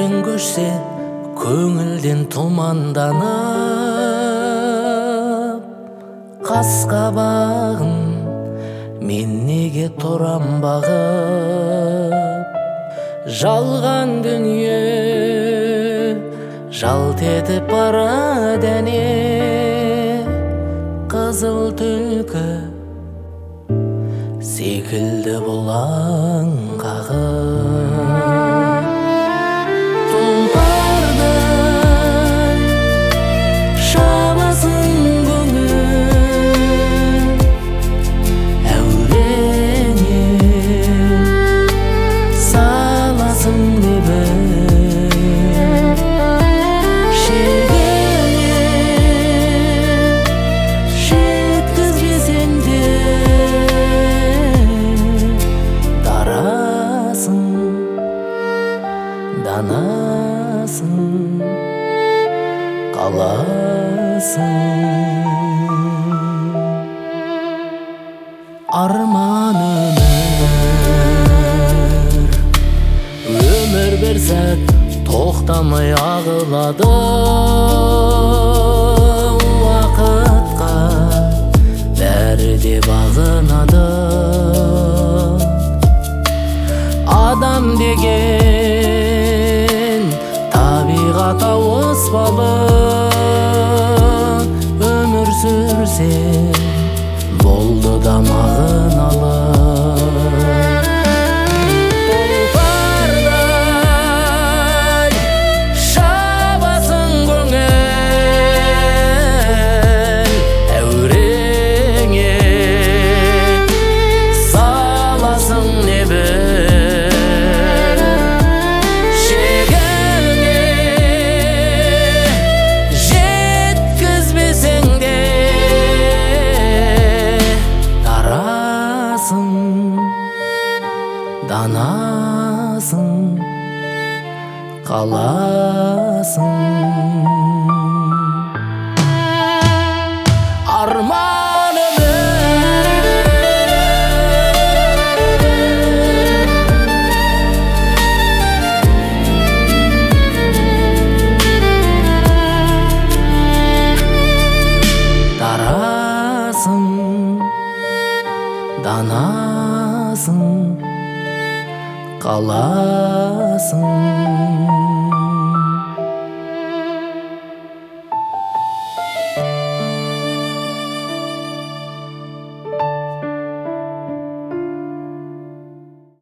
күн көшсе көңілден тұманданып, қас қабағын мен неге тұрам бағып? Жалған дүние жалт етіп барады әне, қызыл түлкі секілді бұлаң қағып. Тұлпардай шабасын көңіл, әурене саласын лебін, шегіне жеткізбесең де дарасың, данасың, қаласың. Арман өмір бір сәт тоқтамай ағылады, уақытқа бәрі де бағынады. Адам деген табиғат ауыспалы, өмір сүрсе болды да мағыналы. Тұлпардай шабасын көңіл, әурене саласын лебін, шегіне жеткізбесең де дарасың, данасың, қаласың. Арман дарасың, данасың, қаласың.